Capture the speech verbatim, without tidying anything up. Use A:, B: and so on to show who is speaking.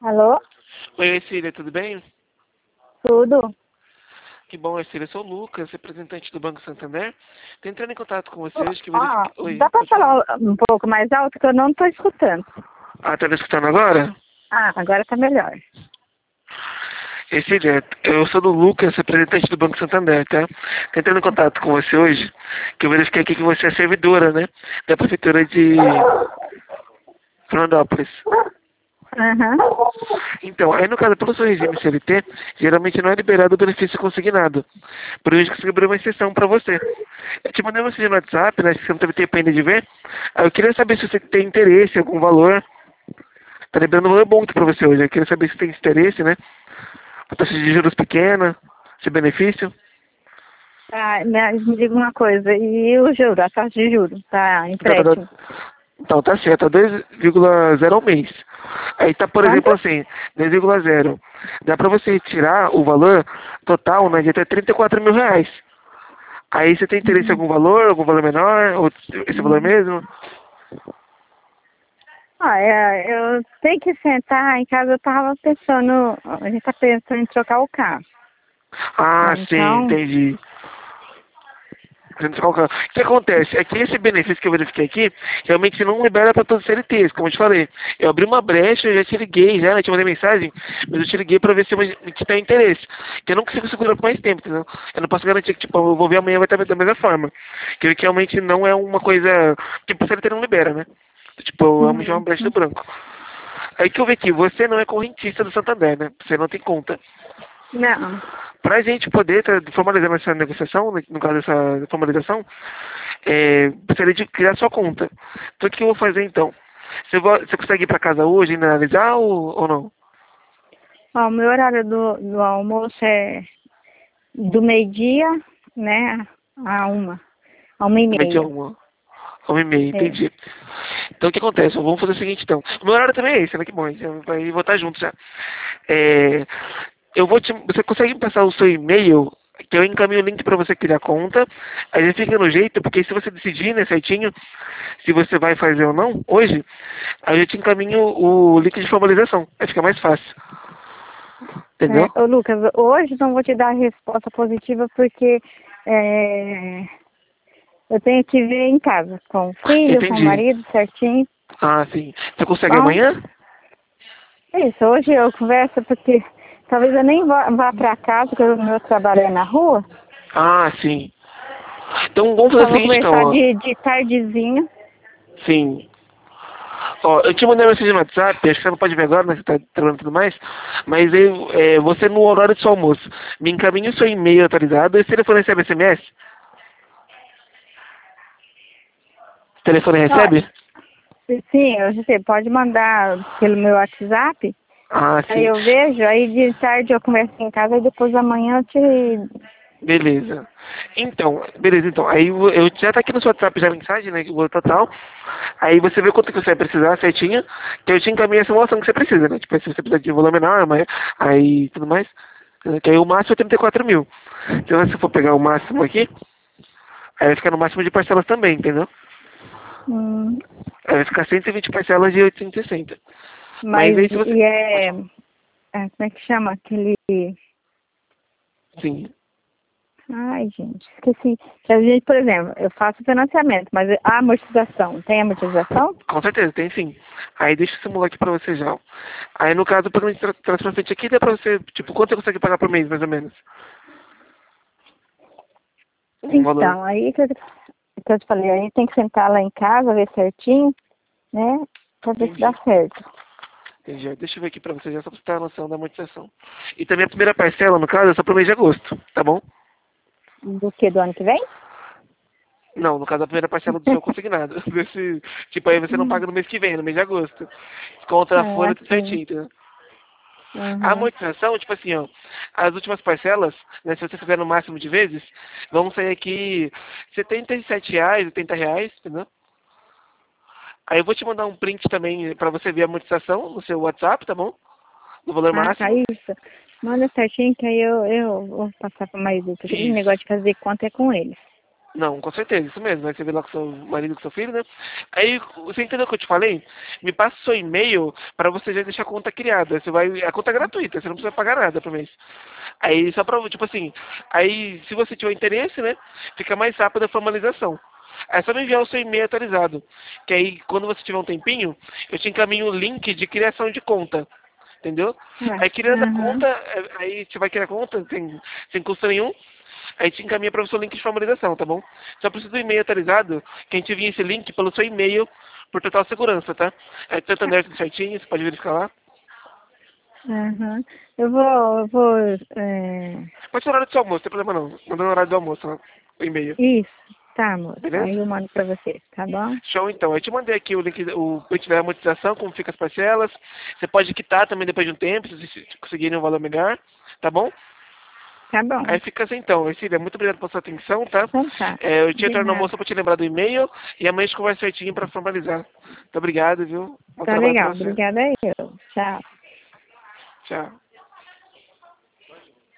A: Alô?
B: Oi, Cília, tudo bem?
A: Tudo?
B: Que bom, Cília. Eu sou o Lucas, representante do Banco Santander. Tô entrando em contato com você hoje que
A: Ó,
B: verifique... Oi,
A: dá pra
B: pode falar.
A: falar um pouco mais alto que eu não tô escutando.
B: Ah, tá me escutando agora?
A: Ah, agora tá melhor.
B: Ei, Cília, eu sou do Lucas, representante do Banco Santander, tá? Tô entrando em contato com você hoje que eu verifiquei aqui que você é servidora, né? Da Prefeitura de Fernandópolis.
A: Aham.
B: Então, aí no caso, pelo seu regime C L T, geralmente não é liberado o benefício consignado. Por isso que eu abri uma exceção para você. Eu te mandei uma mensagem no WhatsApp, né? Que você não teve tempo ainda de ver. Aí eu queria saber se você tem interesse em algum valor. Tá liberando um valor bom para você hoje. Eu queria saber se tem interesse, né? A taxa de juros pequena, esse benefício.
A: Ah, mas me diga uma coisa, e o juro, a taxa de juros, tá,
B: Então tá, dando-
A: empréstimo?
B: então, tá certo, dois vírgula zero ao mês. Aí tá, por
A: Quanto?
B: exemplo, assim, dois vírgula zero. Dá pra você retirar o valor total, né, de até trinta e quatro mil reais. Aí você tem interesse em
A: Uhum.
B: algum valor, algum valor menor, ou esse valor
A: Uhum.
B: mesmo?
A: Ah, é, eu tenho que sentar em casa, eu tava pensando, a gente tá pensando em trocar o carro,
B: Ah,
A: né?
B: sim,
A: Então,
B: entendi. Gente, qual que é? O que acontece? É que esse benefício que eu verifiquei aqui, realmente não libera para todos os C L Ts, como eu te falei. Eu abri uma brecha, eu já te liguei, já, né, te mandei mensagem, mas eu te liguei para ver se te tem interesse. Que eu não consigo segurar por mais tempo, entendeu? Eu não posso garantir que, tipo, eu vou ver amanhã vai estar da mesma forma. Que eu vi que realmente não é uma coisa... Tipo, o C L T não libera, né? Tipo, eu amo já uma
A: uhum.
B: brecha do branco. Aí que eu vi aqui, você não é correntista do Santander, né? Você não tem conta.
A: Não.
B: Para a gente poder estar formalizando essa negociação, né, no caso dessa formalização, é, gostaria de criar sua conta. Então o que eu vou fazer então? Você, vo- você consegue ir para casa hoje e analisar ou, ou não?
A: Ó, o meu horário do, do almoço é do meio-dia, né, a uma, a uma e
B: Meio-dia
A: meia.
B: uma, uma e meia,
A: É.
B: entendi. Então o que acontece? Vamos fazer o seguinte então. O meu horário também é esse, né? Que bom, a gente vai votar junto já. É, eu vou te, você consegue me passar o seu e-mail, que eu encaminho o link para você criar conta. Aí já fica no jeito, porque se você decidir, né, certinho, se você vai fazer ou não, hoje, aí eu te encaminho o link de formalização. Aí fica mais fácil. Entendeu?
A: É, ô Lucas, hoje não vou te dar a resposta positiva porque é, eu tenho que ver em casa, com o filho, com o
B: Entendi.
A: marido, certinho.
B: Ah, sim. Você consegue
A: Bom,
B: amanhã?
A: é isso, hoje eu converso porque talvez eu nem vá, vá para casa, porque o meu trabalho é na rua.
B: Ah, sim. Então vamos fazer
A: Só
B: o
A: vou
B: seguinte, então,
A: conversar
B: ó.
A: de, de tardezinha.
B: Sim. Ó, eu te mandei uma mensagem no WhatsApp, acho que você não pode ver agora, né? Você tá trabalhando e tudo mais. Mas eu, é, você no horário do seu almoço, me encaminha o seu e-mail atualizado. Esse telefone recebe S M S? O telefone
A: Ó,
B: recebe?
A: sim, você pode mandar pelo meu WhatsApp,
B: Ah,
A: aí
B: sim.
A: eu vejo, aí de tarde eu converso em casa e depois amanhã eu te.
B: Beleza. Então, beleza, então. Aí eu eu já tá aqui no seu WhatsApp já a mensagem, né? O total. Aí você vê quanto que você vai precisar certinho, que eu te encaminho a simulação que você precisa, né? Tipo, se você precisar de um valor menor, mas aí tudo mais. né, Que aí o máximo é trinta e quatro mil. Se você for pegar o máximo aqui, aí vai ficar no máximo de parcelas também, entendeu?
A: Hum,
B: Aí vai ficar cento e vinte parcelas de oitocentos e sessenta. Mas
A: mas
B: aí se você.
A: e
B: Pode
A: é,
B: falar.
A: é. Como é que chama aquele.
B: Sim.
A: Ai, gente, esqueci. Que a gente, por exemplo, eu faço financiamento, mas a amortização, tem amortização?
B: Com certeza, tem sim. Aí deixa eu simular aqui pra você já. Aí no caso, para tra traz pra frente aqui, dá pra você, tipo, quanto você consegue pagar por mês, mais ou menos? Um valor.
A: Então, aí que eu, que eu te falei, aí tem que sentar lá em casa, ver certinho, né? Pra ver se dá
B: Entendi.
A: certo.
B: Entendi. Deixa eu ver aqui pra você já, só pra você ter a noção da amortização. E também a primeira parcela, no caso, é só pro mês de agosto, tá bom?
A: Do que, do ano que vem?
B: Não, no caso, a primeira parcela do seu consignado. Desse, tipo, aí você não paga no mês que vem, é no mês de agosto. Contra a
A: Ah,
B: folha, tudo
A: sim.
B: certinho, entendeu? A
A: Uhum.
B: amortização, tipo assim, ó, as últimas parcelas, né, se você fizer no máximo de vezes, vão sair aqui setenta e sete reais, oitenta reais, entendeu? Aí eu vou te mandar um print também pra você ver a amortização no seu WhatsApp, tá bom? No valor
A: Ah, tá
B: máximo.
A: isso. Manda certinho que aí eu, eu vou passar pro marido. Porque esse
B: Isso.
A: negócio de fazer conta é com eles.
B: Não, com certeza, isso mesmo. Vai você vê lá com seu marido, com seu filho, né? Aí, você entendeu o que eu te falei? Me passa o seu e-mail para você já deixar a conta criada. Você vai, a conta é gratuita, você não precisa pagar nada por mês. Aí, só pra, tipo assim, aí, se você tiver interesse, né, fica mais rápida a formalização. É só me enviar o seu e-mail atualizado. Que aí, quando você tiver um tempinho, eu te encaminho o link de criação de conta. Entendeu? Aí, criando a
A: Uhum.
B: conta, aí você vai criar a conta, sem, sem custo nenhum. Aí te encaminha para o seu link de formalização, tá bom? Só precisa do e-mail atualizado, que a gente envia esse link pelo seu e-mail por total segurança, tá? É Santander tudo certinho, você pode verificar lá.
A: Uhum. Eu vou, eu vou, é...
B: Pode ser no horário do seu almoço, não tem problema não. Manda no horário do almoço lá, o e-mail.
A: Isso, tá, moço.
B: Beleza?
A: Aí eu mando pra você, tá bom?
B: Show então. Eu te mandei aqui o link, o link da amortização, como fica as parcelas. Você pode quitar também depois de um tempo, se vocês conseguirem um valor melhor, tá bom?
A: Tá bom.
B: Aí fica assim então. Silvia, muito obrigado pela sua atenção, tá?
A: Então tá.
B: É, eu te
A: De
B: retorno no
A: nada.
B: almoço para te lembrar do e-mail e amanhã a gente conversa certinho para formalizar. Muito obrigado, viu? Bom
A: Tá
B: trabalho para
A: legal.
B: você.
A: Obrigada eu. Tchau.
B: Tchau.